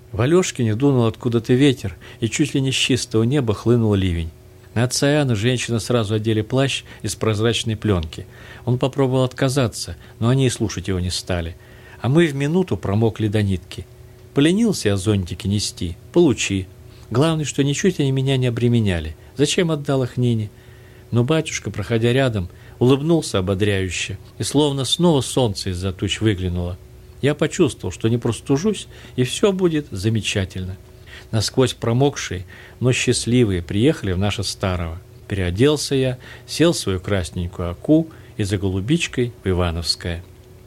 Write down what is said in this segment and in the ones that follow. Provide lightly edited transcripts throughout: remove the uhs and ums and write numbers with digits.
В Алешкине дунул откуда-то ветер, и чуть ли не с чистого неба хлынул ливень. На отца Иоанна женщина сразу одели плащ из прозрачной пленки. Он попробовал отказаться, но они и слушать его не стали. А мы в минуту промокли до нитки. Поленился я зонтики нести. Получи. Главное, что ничуть они меня не обременяли. Зачем отдал их Нине? Но батюшка, проходя рядом, улыбнулся ободряюще, и словно снова солнце из-за туч выглянуло. Я почувствовал, что не простужусь, и все будет замечательно. Насквозь промокшие, но счастливые приехали в наше Старово. Переоделся я, сел в свою красненькую оку и за голубичкой в Ивановское.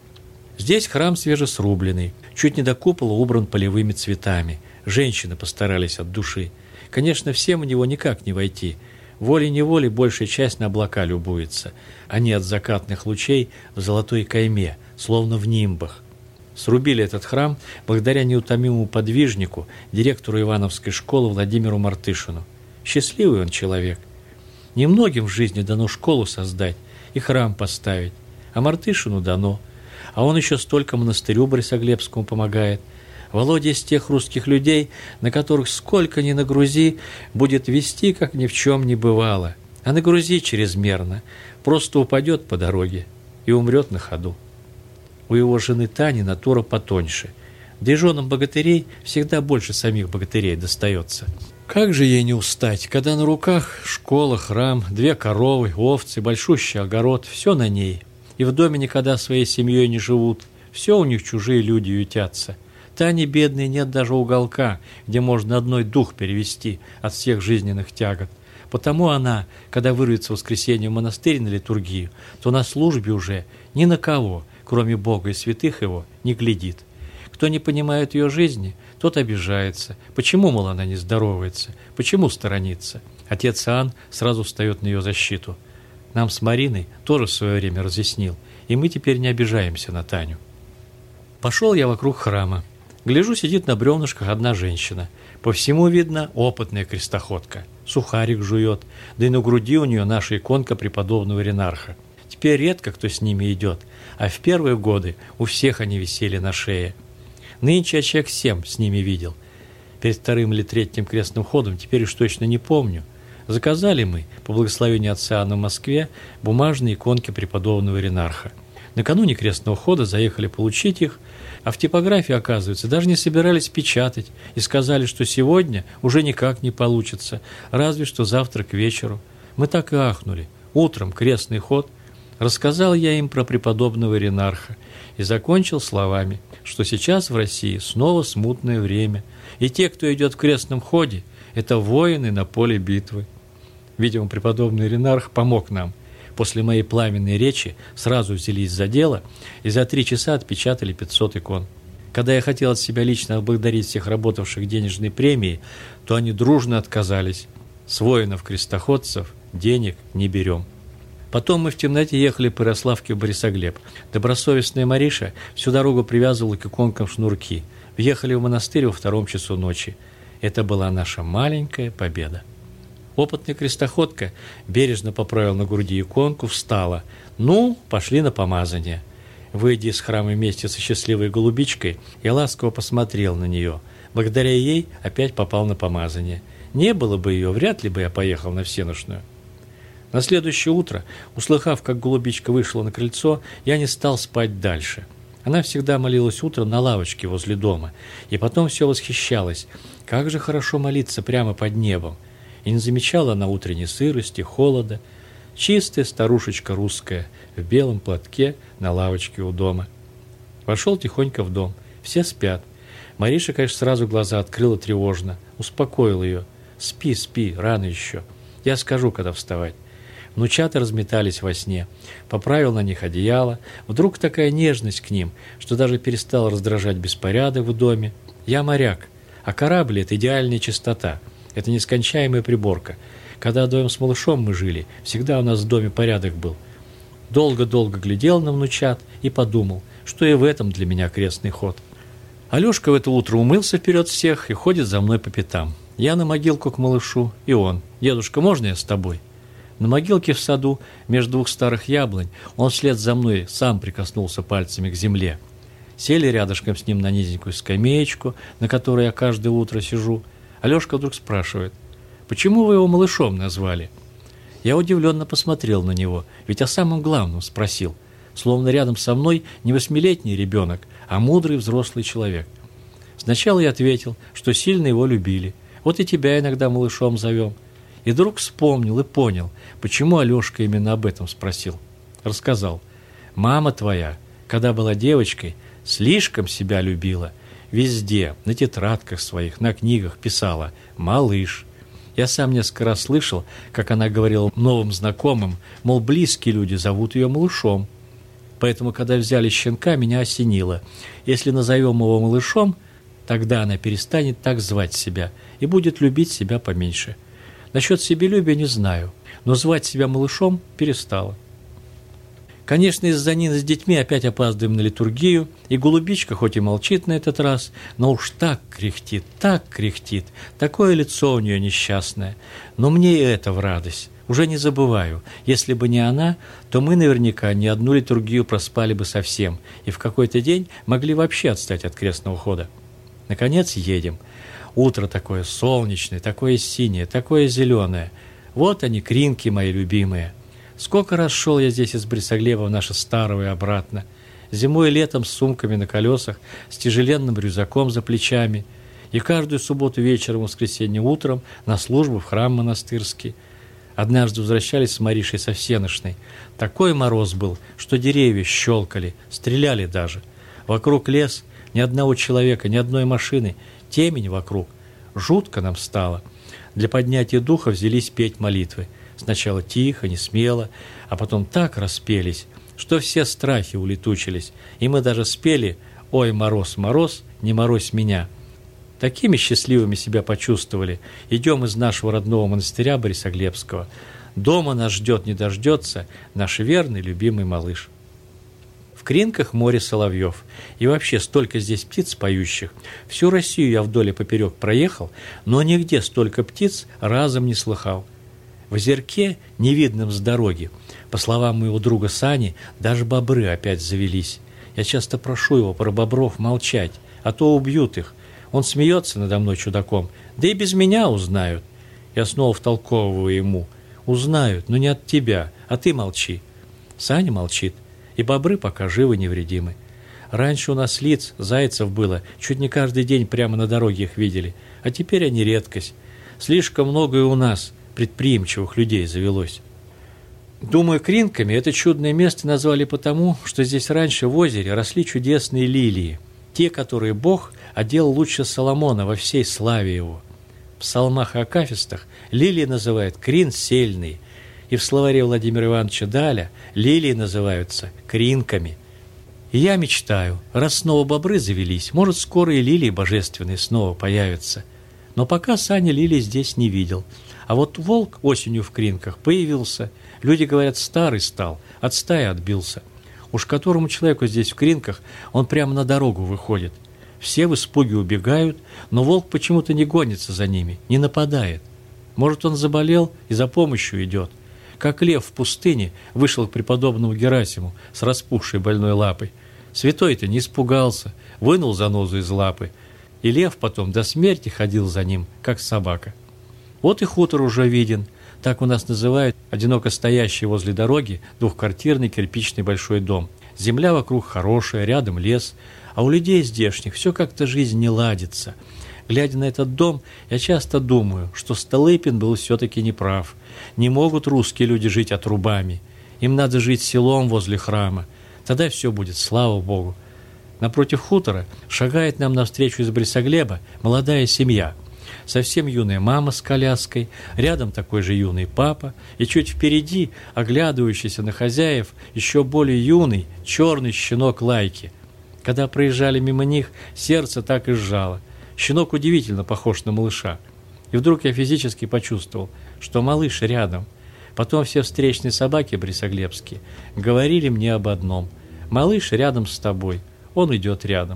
Здесь храм свежесрубленный, чуть не до купола убран полевыми цветами. Женщины постарались от души. Конечно, всем в него никак не войти. Волей-неволей большая часть на облака любуется. Они от закатных лучей в золотой кайме, словно в нимбах. Срубили этот храм благодаря неутомимому подвижнику, директору Ивановской школы Владимиру Мартышину. Счастливый он человек. Немногим в жизни дано школу создать и храм поставить, а Мартышину дано. А он еще столько монастырю Борисоглебскому помогает. Володя из тех русских людей, на которых сколько ни нагрузи, будет вести, как ни в чем не бывало. А нагрузи чрезмерно, просто упадет по дороге и умрет на ходу. У его жены Тани натура потоньше. Да и женам богатырей всегда больше самих богатырей достается. Как же ей не устать, когда на руках школа, храм, 2 коровы, овцы, большущий огород, все на ней. И в доме никогда своей семьей не живут, все у них чужие люди ютятся. Тане бедной нет даже уголка, где можно одной дух перевести от всех жизненных тягот. Потому она, когда вырвется в воскресенье в монастырь на литургию, то на службе уже ни на кого, кроме Бога и святых его, не глядит. Кто не понимает ее жизни, тот обижается. Почему, мол, она не здоровается? Почему сторонится? Отец Иоанн сразу встает на ее защиту. Нам с Мариной тоже в свое время разъяснил, и мы теперь не обижаемся на Таню. Пошел я вокруг храма. Гляжу, сидит на бревнышках одна женщина. По всему видно опытная крестоходка. Сухарик жует, да и на груди у нее наша иконка преподобного Ренарха. Теперь редко кто с ними идет, а в первые годы у всех они висели на шее. Нынче я человек 7 с ними видел. Перед 2-м или 3-м крестным ходом, теперь уж точно не помню. Заказали мы, по благословению отца Иоанна в Москве, бумажные иконки преподобного Ренарха. Накануне крестного хода заехали получить их, а в типографии, оказывается, даже не собирались печатать и сказали, что сегодня уже никак не получится, разве что завтра к вечеру. Мы так и ахнули. Утром крестный ход. Рассказал я им про преподобного Ренарха и закончил словами, что сейчас в России снова смутное время, и те, кто идет в крестном ходе, это воины на поле битвы. Видимо, преподобный Ренарх помог нам. После моей пламенной речи сразу взялись за дело и за 3 часа отпечатали 500 икон. Когда я хотел от себя лично отблагодарить всех работавших денежной премией, то они дружно отказались. С воинов-крестоходцев денег не берем. Потом мы в темноте ехали по Ярославке в Борисоглеб. Добросовестная Мариша всю дорогу привязывала к иконкам шнурки. Въехали в монастырь во 2 часу ночи. Это была наша маленькая победа. Опытная крестоходка бережно поправила на груди иконку, встала. Ну, пошли на помазание. Выйдя из храма вместе со счастливой голубичкой, я ласково посмотрел на нее. Благодаря ей опять попал на помазание. Не было бы ее, вряд ли бы я поехал на всенощную. На следующее утро, услыхав, как голубичка вышла на крыльцо, я не стал спать дальше. Она всегда молилась утром на лавочке возле дома, и потом все восхищалась. Как же хорошо молиться прямо под небом. И не замечала она утренней сырости, холода. Чистая старушечка русская, в белом платке на лавочке у дома. Вошел тихонько в дом. Все спят. Мариша, конечно, сразу глаза открыла тревожно. Успокоил ее. Спи, спи, рано еще. Я скажу, когда вставать. Внучата разметались во сне. Поправил на них одеяло. Вдруг такая нежность к ним, что даже перестал раздражать беспорядок в доме. Я моряк, а корабль – это идеальная чистота. Это нескончаемая приборка. Когда вдвоем с малышом мы жили, всегда у нас в доме порядок был. Долго-долго глядел на внучат и подумал, что и в этом для меня крестный ход. Алешка в это утро умылся вперед всех и ходит за мной по пятам. Я на могилку к малышу, и он. «Дедушка, можно я с тобой?» На могилке в саду, между 2 старых яблонь, он вслед за мной сам прикоснулся пальцами к земле. Сели рядышком с ним на низенькую скамеечку, на которой я каждое утро сижу. Алешка вдруг спрашивает: «Почему вы его малышом назвали?» Я удивленно посмотрел на него, ведь о самом главном спросил, словно рядом со мной не 8-летний ребенок, а мудрый взрослый человек. Сначала я ответил, что сильно его любили. Вот и тебя иногда малышом зовем. И вдруг вспомнил и понял, почему Алешка именно об этом спросил. Рассказал: «Мама твоя, когда была девочкой, слишком себя любила. Везде, на тетрадках своих, на книгах писала «малыш». Я сам несколько раз слышал, как она говорила новым знакомым, мол, близкие люди зовут ее малышом. Поэтому, когда взяли щенка, меня осенило. Если назовем его малышом, тогда она перестанет так звать себя и будет любить себя поменьше. Насчет себелюбия не знаю, но звать себя малышом перестала». Конечно, из-за Нины с детьми опять опаздываем на литургию, и голубичка хоть и молчит на этот раз, но уж так кряхтит, такое лицо у нее несчастное. Но мне и это в радость. Уже не забываю, если бы не она, то мы наверняка ни одну литургию проспали бы совсем, и в какой-то день могли вообще отстать от крестного хода. Наконец едем. Утро такое солнечное, такое синее, такое зеленое. Вот они, кринки мои любимые. Сколько раз шел я здесь из Борисоглеба в наше Старое и обратно. Зимой и летом с сумками на колесах, с тяжеленным рюкзаком за плечами. И каждую субботу вечером, воскресенье утром на службу в храм монастырский. Однажды возвращались с Маришей со Всеношной. Такой мороз был, что деревья щелкали, стреляли даже. Вокруг лес, ни одного человека, ни одной машины, темень вокруг. Жутко нам стало. Для поднятия духа взялись петь молитвы. Сначала тихо, не смело, а потом так распелись, что все страхи улетучились, и мы даже спели «Ой, мороз, мороз, не морозь меня». Такими счастливыми себя почувствовали. Идем из нашего родного монастыря Борисоглебского. Дома нас ждет, не дождется наш верный, любимый малыш. В Кринках море соловьев. И вообще столько здесь птиц поющих. Всю Россию я вдоль и поперек проехал, но нигде столько птиц разом не слыхал. В озерке, невидном с дороги, по словам моего друга Сани, даже бобры опять завелись. Я часто прошу его про бобров молчать, а то убьют их. Он смеется надо мной чудаком. Да и без меня узнают. Я снова втолковываю ему. Узнают, но не от тебя, а ты молчи. Саня молчит, и бобры пока живы невредимы. Раньше у нас лиц, зайцев было, чуть не каждый день прямо на дороге их видели, а теперь они редкость. Слишком много и у нас предприимчивых людей завелось. Думаю, Кринками это чудное место назвали потому, что здесь раньше в озере росли чудесные лилии, те, которые Бог одел лучше Соломона во всей славе его. В псалмах и акафистах лилии называют крин сельный, и в словаре Владимира Ивановича Даля лилии называются кринками. И я мечтаю, раз снова бобры завелись, может, скоро и лилии божественные снова появятся. Но пока Саня лилий здесь не видел. А вот волк осенью в Кринках появился. Люди говорят, старый стал, от стаи отбился. Уж которому человеку здесь в Кринках он прямо на дорогу выходит. Все в испуге убегают, но волк почему-то не гонится за ними, не нападает. Может, он заболел и за помощью идет. Как лев в пустыне вышел к преподобному Герасиму с распухшей больной лапой. Святой-то не испугался, вынул занозу из лапы. И лев потом до смерти ходил за ним, как собака. Вот и хутор уже виден. Так у нас называют одиноко стоящий возле дороги двухквартирный кирпичный большой дом. Земля вокруг хорошая, рядом лес, а у людей здешних все как-то жизнь не ладится. Глядя на этот дом, я часто думаю, что Столыпин был все-таки неправ. Не могут русские люди жить отрубами. Им надо жить селом возле храма. Тогда все будет, слава Богу. Напротив хутора шагает нам навстречу из Борисоглеба молодая семья. Совсем юная мама с коляской, рядом такой же юный папа, и чуть впереди, оглядывающийся на хозяев, еще более юный, черный щенок Лайки. Когда проезжали мимо них, сердце так и сжало. Щенок удивительно похож на малыша. И вдруг я физически почувствовал, что малыш рядом. Потом все встречные собаки борисоглебские говорили мне об одном. Малыш рядом с тобой, он идет рядом.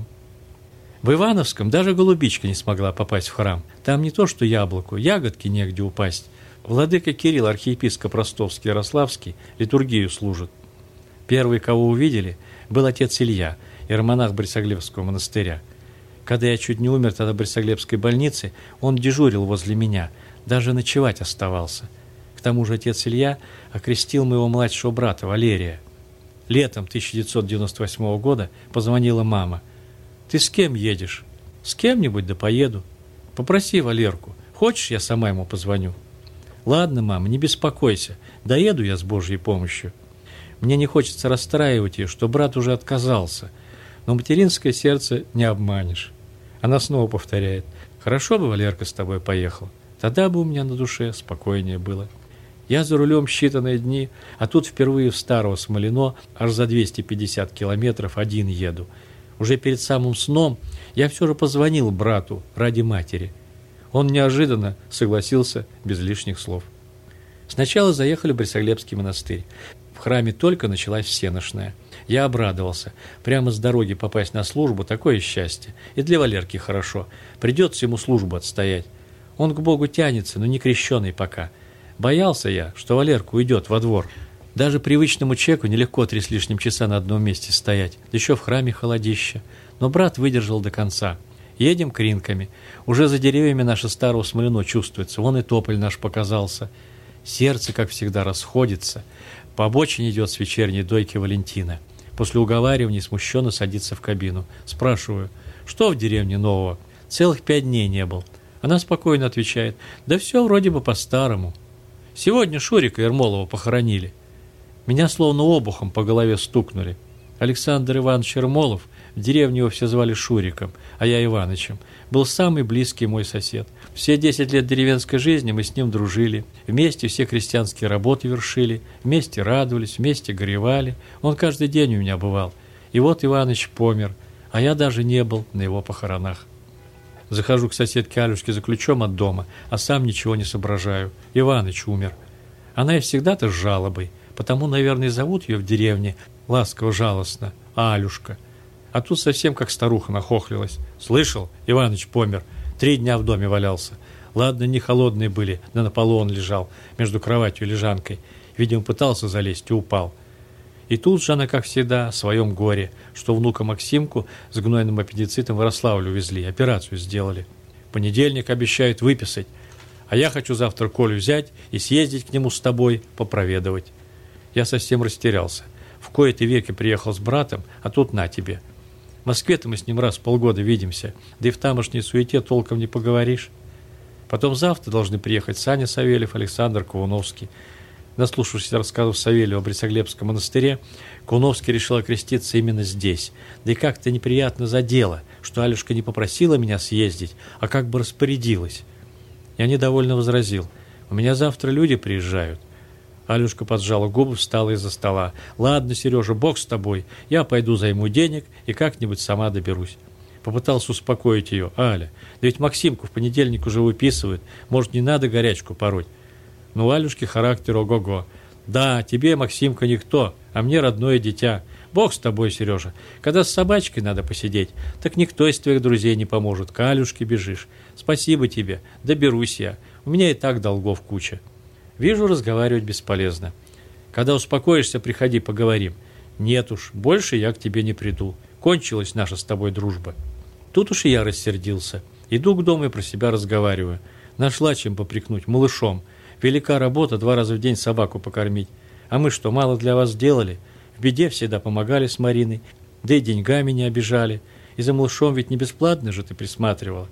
В Ивановском даже голубичка не смогла попасть в храм. Там не то что яблоку, ягодки негде упасть. Владыка Кирилл, архиепископ Ростовский-Ярославский, литургию служит. Первый, кого увидели, был отец Илья. иеромонах Борисоглебского монастыря. Когда я чуть не умер тогда в Борисоглебской больнице, он дежурил возле меня, даже ночевать оставался. К тому же отец Илья окрестил моего младшего брата Валерия. Летом 1998 года позвонила мама. «Ты с кем едешь?» «С кем-нибудь, да поеду». «Попроси Валерку. Хочешь, я сама ему позвоню?» «Ладно, мама, не беспокойся. Доеду я с Божьей помощью». Мне не хочется расстраивать ее, что брат уже отказался. Но материнское сердце не обманешь. Она снова повторяет: «Хорошо бы Валерка с тобой поехал. Тогда бы у меня на душе спокойнее было». Я за рулем считанные дни, а тут впервые в Старого Смолино аж за 250 километров один еду. Уже перед самым сном я все же позвонил брату ради матери. Он неожиданно согласился без лишних слов. Сначала заехали в Борисоглебский монастырь. В храме только началась всенощная. Я обрадовался. Прямо с дороги попасть на службу – такое счастье. И для Валерки хорошо. Придется ему службу отстоять. Он к Богу тянется, но не крещеный пока. Боялся я, что Валерка уйдет во двор. Даже привычному человеку нелегко 3 с лишним часа на одном месте стоять. Да еще в храме холодище. Но брат выдержал до конца. Едем кринками. Уже за деревьями наше Старое Смолино чувствуется. Вон и тополь наш показался. Сердце, как всегда, расходится. По обочине идет с вечерней дойки Валентина. После уговариваний смущенно садится в кабину. Спрашиваю: «Что в деревне нового?» «Целых 5 дней не был». Она спокойно отвечает: «Да все вроде бы по-старому. Сегодня Шурика Ермолова похоронили». Меня словно обухом по голове стукнули. Александр Иванович Ермолов, в деревне его все звали Шуриком, а я Иванычем, был самый близкий мой сосед. Все 10 лет деревенской жизни мы с ним дружили, вместе все крестьянские работы вершили, вместе радовались, вместе горевали. Он каждый день у меня бывал. И вот Иваныч помер, а я даже не был на его похоронах. Захожу к соседке Алюшке за ключом от дома, а сам ничего не соображаю. Иваныч умер. Она и всегда-то с жалобой, потому, наверное, зовут ее в деревне ласково-жалостно Алюшка. А тут совсем как старуха нахохлилась. «Слышал, Иваныч помер. 3 дня в доме валялся. Ладно, не холодные были, да на полу он лежал, между кроватью и лежанкой. Видимо, пытался залезть и упал». И тут же она, как всегда, о своем горе, что внука Максимку с гнойным аппендицитом в Ярославль увезли, операцию сделали. В понедельник обещают выписать, а я хочу завтра Колю взять и съездить к нему с тобой попроведывать. Я совсем растерялся. В кои-то веки приехал с братом, а тут на тебе. В Москве-то мы с ним раз в полгода видимся, да и в тамошней суете толком не поговоришь. Потом завтра должны приехать Саня Савельев, Александр Кауновский. Наслушавшись рассказов Савельева о Борисоглебском монастыре, Кауновский решил окреститься именно здесь. Да и как-то неприятно задело, что Алюшка не попросила меня съездить, а как бы распорядилась. Я недовольно возразил: «У меня завтра люди приезжают». Алюшка поджала губы, встала из-за стола. «Ладно, Сережа, Бог с тобой. Я пойду займу денег и как-нибудь сама доберусь». Попытался успокоить ее. «Аля, да ведь Максимку в понедельник уже выписывают. Может, не надо горячку пороть?» Но у Алюшки характер ого-го. «Да, тебе, Максимка, никто, а мне родное дитя. Бог с тобой, Сережа. Когда с собачкой надо посидеть, так никто из твоих друзей не поможет. К Алюшке бежишь. Спасибо тебе. Доберусь я. У меня и так долгов куча». Вижу, разговаривать бесполезно. «Когда успокоишься, приходи, поговорим». «Нет уж, больше я к тебе не приду. Кончилась наша с тобой дружба». Тут уж и я рассердился. Иду к дому и про себя разговариваю. Нашла чем попрекнуть, малышом. Велика работа 2 раза в день собаку покормить. А мы что, мало для вас сделали? В беде всегда помогали с Мариной, да и деньгами не обижали. И за малышом ведь не бесплатно же ты присматривала».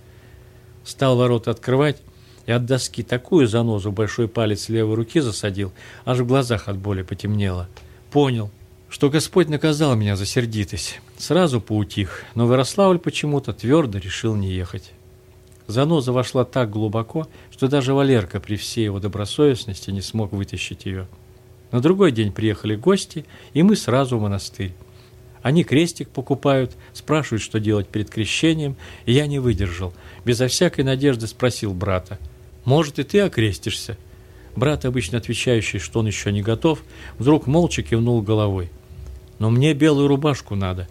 Стал ворота открывать, и от доски такую занозу в большой палец левой руки засадил, аж в глазах от боли потемнело. Понял, что Господь наказал меня за сердитость. Сразу поутих, но в Ярославль почему-то твердо решил не ехать. Заноза вошла так глубоко, что даже Валерка при всей его добросовестности не смог вытащить ее. На другой день приехали гости, и мы сразу в монастырь. Они крестик покупают, спрашивают, что делать перед крещением, и я не выдержал. Безо всякой надежды спросил брата: «Может, и ты окрестишься?» Брат, обычно отвечающий, что он еще не готов, вдруг молча кивнул головой. «Но мне белую рубашку надо».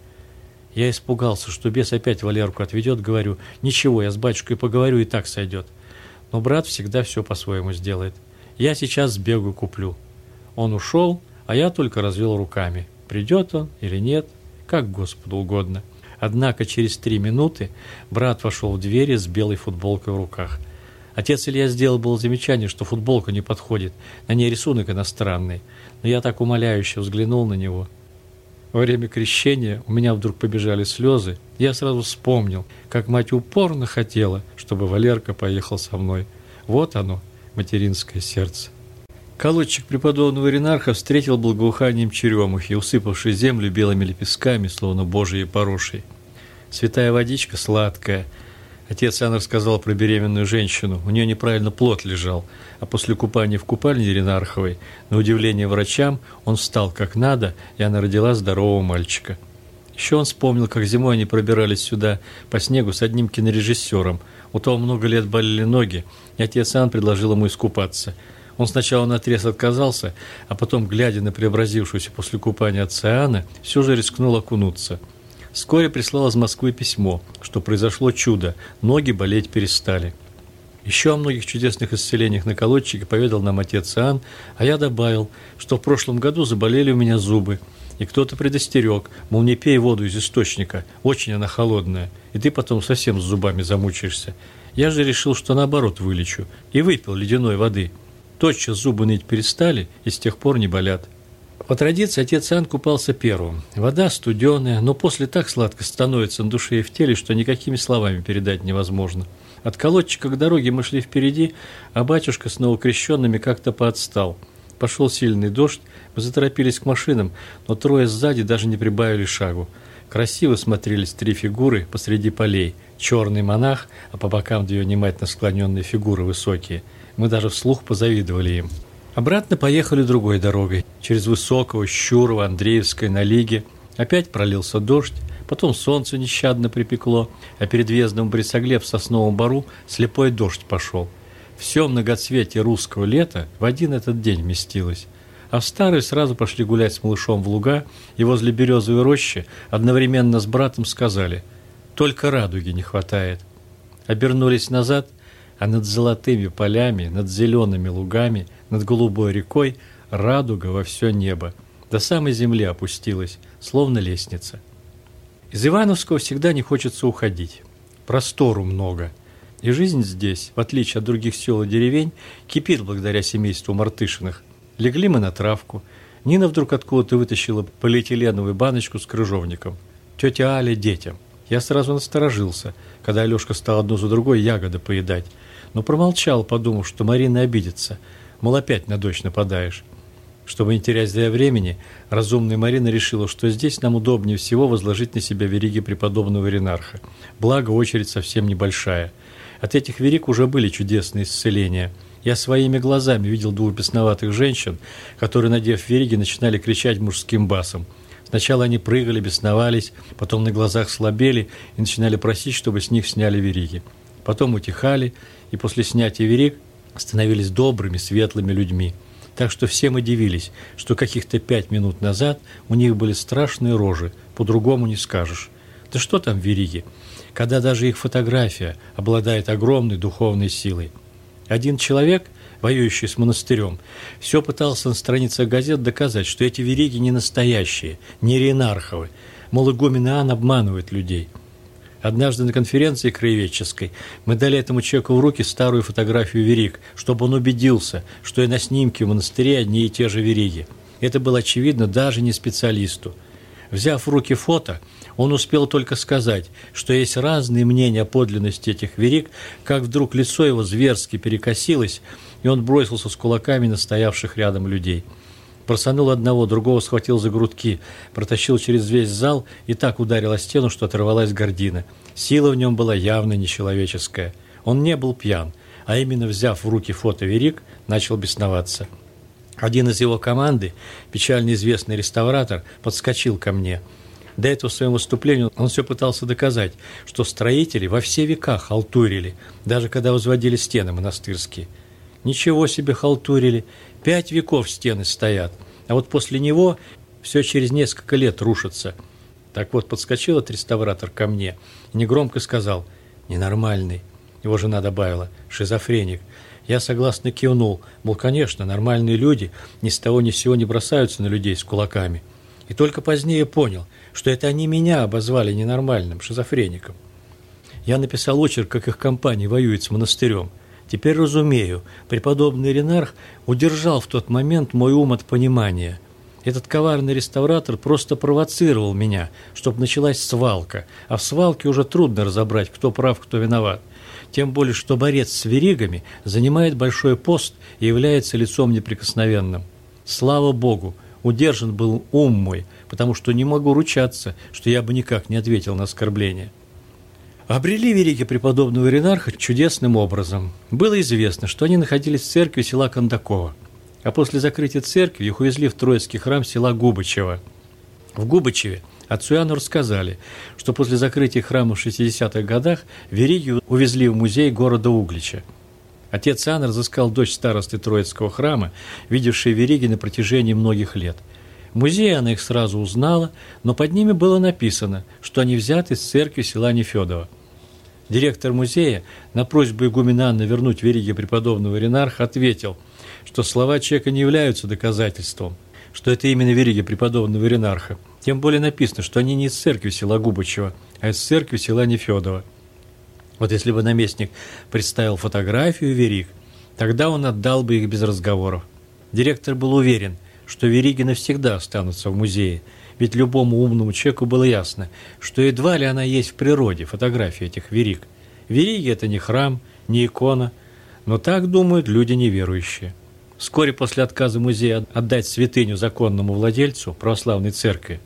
Я испугался, что бес опять Валерку отведет, говорю: «Ничего, я с батюшкой поговорю, и так сойдет». Но брат всегда все по-своему сделает. «Я сейчас сбегаю, куплю». Он ушел, а я только развел руками. Придет он или нет, как Господу угодно. Однако через 3 минуты брат вошел в двери с белой футболкой в руках. Отец Илья сделал было замечание, что футболка не подходит, на ней рисунок иностранный, но я так умоляюще взглянул на него. Во время крещения у меня вдруг побежали слезы, я сразу вспомнил, как мать упорно хотела, чтобы Валерка поехал со мной. Вот оно, материнское сердце. Колодчик преподобного Иринарха встретил благоуханием черемухи, усыпавшей землю белыми лепестками, словно божьей порошей. Святая водичка сладкая. Отец Иоанн рассказал про беременную женщину. У нее неправильно плод лежал, а после купания в купальне Иринарховой, на удивление врачам, он встал как надо, и она родила здорового мальчика. Еще он вспомнил, как зимой они пробирались сюда по снегу с одним кинорежиссером. У того много лет болели ноги, и отец Иоанн предложил ему искупаться. Он сначала наотрез отказался, а потом, глядя на преобразившуюся после купания отца Иоанна, все же рискнул окунуться. Вскоре прислал из Москвы письмо, что произошло чудо, ноги болеть перестали. Еще о многих чудесных исцелениях на Колодчике поведал нам отец Иоанн, а я добавил, что в прошлом году заболели у меня зубы, и кто-то предостерег, мол, не пей воду из источника, очень она холодная, и ты потом совсем с зубами замучаешься. Я же решил, что наоборот вылечу, и выпил ледяной воды. Тотчас зубы ныть перестали, и с тех пор не болят. По традиции отец Иоанн купался первым. Вода студеная, но после так сладко становится на душе и в теле, что никакими словами передать невозможно. От Колодчика к дороге мы шли впереди, а батюшка с новокрещенными как-то поотстал. Пошел сильный дождь, мы заторопились к машинам, но трое сзади даже не прибавили шагу. Красиво смотрелись 3 фигуры посреди полей. Черный монах, а по бокам 2 внимательно склоненные фигуры высокие. Мы даже вслух позавидовали им. Обратно поехали другой дорогой, через Высокого, Щурова, Андреевское, на Лиге. Опять пролился дождь, потом солнце нещадно припекло, а перед въездом в Борисоглеб в Сосновом Бору слепой дождь пошел. Все многоцветие русского лета в один этот день вместилось. А в старый сразу пошли гулять с малышом в луга, и возле березовой рощи одновременно с братом сказали: «Только радуги не хватает». Обернулись назад, а над золотыми полями, над зелеными лугами, над голубой рекой радуга во все небо, до самой земли опустилась, словно лестница. Из Ивановского всегда не хочется уходить. Простору много. И жизнь здесь, в отличие от других сел и деревень, кипит благодаря семейству Мартышиных. Легли мы на травку. Нина вдруг откуда-то вытащила полиэтиленовую баночку с крыжовником. Тетя Аля детям. Я сразу насторожился, когда Алешка стал одну за другой ягоды поедать, но промолчал, подумав, что Марина обидится, мол, опять на дочь нападаешь. Чтобы не терять зря времени, разумная Марина решила, что здесь нам удобнее всего возложить на себя вериги преподобного Иринарха. Благо, очередь совсем небольшая. От этих вериг уже были чудесные исцеления. Я своими глазами видел 2 бесноватых женщин, которые, надев вериги, начинали кричать мужским басом. Сначала они прыгали, бесновались, потом на глазах слабели и начинали просить, чтобы с них сняли вериги. Потом утихали, и после снятия вериг становились добрыми, светлыми людьми. Так что все мы дивились, что каких-то 5 минут назад у них были страшные рожи, по-другому не скажешь. Да что там вериги, когда даже их фотография обладает огромной духовной силой. Один человек, воюющий с монастырем, все пытался на страницах газет доказать, что эти вериги не настоящие, не Иринарховы, мол, игумен Иоанн обманывает людей. Однажды на конференции краеведческой мы дали этому человеку в руки старую фотографию вериг, чтобы он убедился, что и на снимке в монастыре одни и те же вериги. Это было очевидно даже не специалисту. Взяв в руки фото, он успел только сказать, что есть разные мнения о подлинности этих вериг, как вдруг лицо его зверски перекосилось, и он бросился с кулаками на стоявших рядом людей. Просанул одного, другого схватил за грудки, протащил через весь зал и так ударил о стену, что оторвалась гардина. Сила в нем была явно нечеловеческая. Он не был пьян, а именно взяв в руки фото вериг, начал бесноваться. Один из его команды, печально известный реставратор, подскочил ко мне. До этого в своем выступлении он все пытался доказать, что строители во все века халтурили, даже когда возводили стены монастырские. Ничего себе халтурили, 5 веков стены стоят, а вот после него все через несколько лет рушится. Так вот, подскочил этот реставратор ко мне и негромко сказал: «Ненормальный». Его жена добавила: «Шизофреник». Я согласно кивнул, мол, конечно, нормальные люди ни с того ни с сего не бросаются на людей с кулаками. И только позднее понял, что это они меня обозвали ненормальным, шизофреником. Я написал очерк, как их компания воюет с монастырем. Теперь разумею, преподобный Ренарх удержал в тот момент мой ум от понимания. Этот коварный реставратор просто провоцировал меня, чтобы началась свалка, а в свалке уже трудно разобрать, кто прав, кто виноват. Тем более, что борец с веригами занимает большой пост и является лицом неприкосновенным. Слава Богу, удержан был ум мой, потому что не могу ручаться, что я бы никак не ответил на оскорбление. Обрели вериги преподобного Ренарха чудесным образом. Было известно, что они находились в церкви села Кондакова, а после закрытия церкви их увезли в Троицкий храм села Губачево. В Губачеве отцу Иоанну рассказали, что после закрытия храма в 60-х годах вериги увезли в музей города Углича. Отец Иоанн разыскал дочь старосты Троицкого храма, видевшей вериги на протяжении многих лет. В музее она их сразу узнала, но под ними было написано, что они взяты из церкви села Нефедово. Директор музея на просьбу игумена Анны вернуть вериги преподобного Ренарха ответил, что слова человека не являются доказательством, что это именно вериги преподобного Ренарха. Тем более написано, что они не из церкви села Губачева, а из церкви села Нефедово. Вот если бы наместник представил фотографию вериг, тогда он отдал бы их без разговоров. Директор был уверен, что вериги навсегда останутся в музее, ведь любому умному человеку было ясно, что едва ли она есть в природе, фотография этих вериг. Вериги – это не храм, не икона, но так думают люди неверующие. Вскоре после отказа музея отдать святыню законному владельцу православной церкви,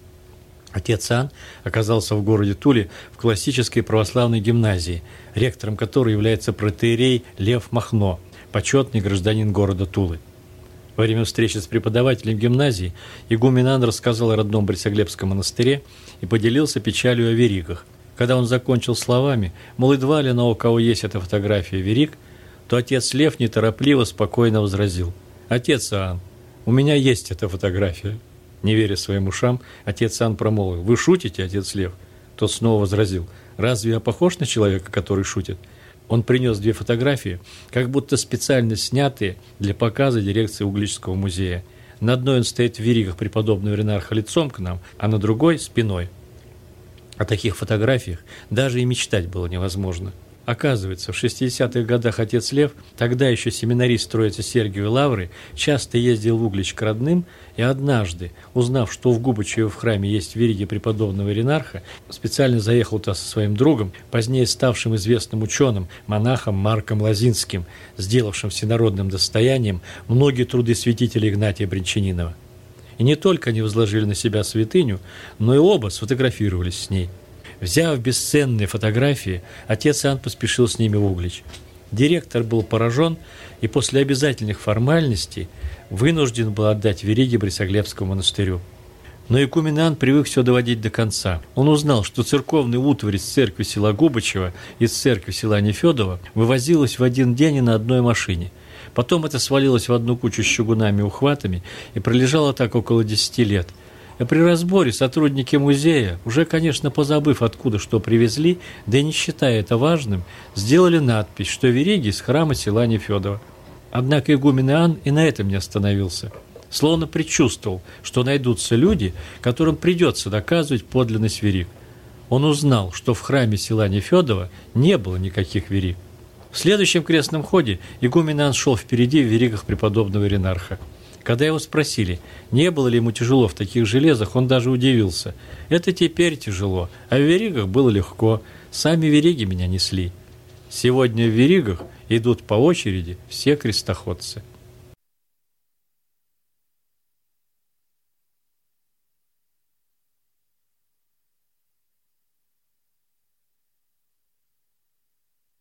отец Иоанн оказался в городе Туле в классической православной гимназии, ректором которой является протоиерей Лев Махно, почетный гражданин города Тулы. Во время встречи с преподавателем гимназии игумен Иоанн рассказал о родном Борисоглебском монастыре и поделился печалью о веригах. Когда он закончил словами, мол, едва ли у кого есть эта фотография вериг, то отец Лев неторопливо, спокойно возразил: «Отец Иоанн, у меня есть эта фотография». Не веря своим ушам, отец Иоанн промолвил: «Вы шутите, отец Лев?» Тот снова возразил: «Разве я похож на человека, который шутит?» Он принес 2 фотографии, как будто специально снятые для показа дирекции Угличского музея. На одной он стоит в веригах преподобного Ренарха лицом к нам, а на другой – спиной. О таких фотографиях даже и мечтать было невозможно. Оказывается, в 60-х годах отец Лев, тогда еще семинарист Троицы Сергиевой Лавры, часто ездил в Углич к родным, и однажды, узнав, что в Губачеве в храме есть вериги преподобного Ренарха, специально заехал туда со своим другом, позднее ставшим известным ученым, монахом Марком Лозинским, сделавшим всенародным достоянием многие труды святителя Игнатия Брянчанинова. И не только они возложили на себя святыню, но и оба сфотографировались с ней. Взяв бесценные фотографии, отец Иоанн поспешил с ними в Углич. Директор был поражен и после обязательных формальностей вынужден был отдать вериги Борисоглебскому монастырю. Но игумен Иоанн привык все доводить до конца. Он узнал, что церковный утварь из церкви села Губачева и из церкви села Нефедово вывозилась в один день и на одной машине. Потом это свалилось в одну кучу с чугунами и ухватами и пролежало так около 10 лет. А при разборе сотрудники музея, уже, конечно, позабыв, откуда что привезли, да и не считая это важным, сделали надпись, что вериги из храма села Нефедово. Однако игумен Иоанн и на этом не остановился. Словно предчувствовал, что найдутся люди, которым придется доказывать подлинность вериг. Он узнал, что в храме села Нефедово не было никаких вериг. В следующем крестном ходе игумен Иоанн шел впереди в веригах преподобного Ренарха. Когда его спросили, не было ли ему тяжело в таких железах, он даже удивился. Это теперь тяжело, а в веригах было легко. Сами вериги меня несли. Сегодня в веригах идут по очереди все крестоходцы.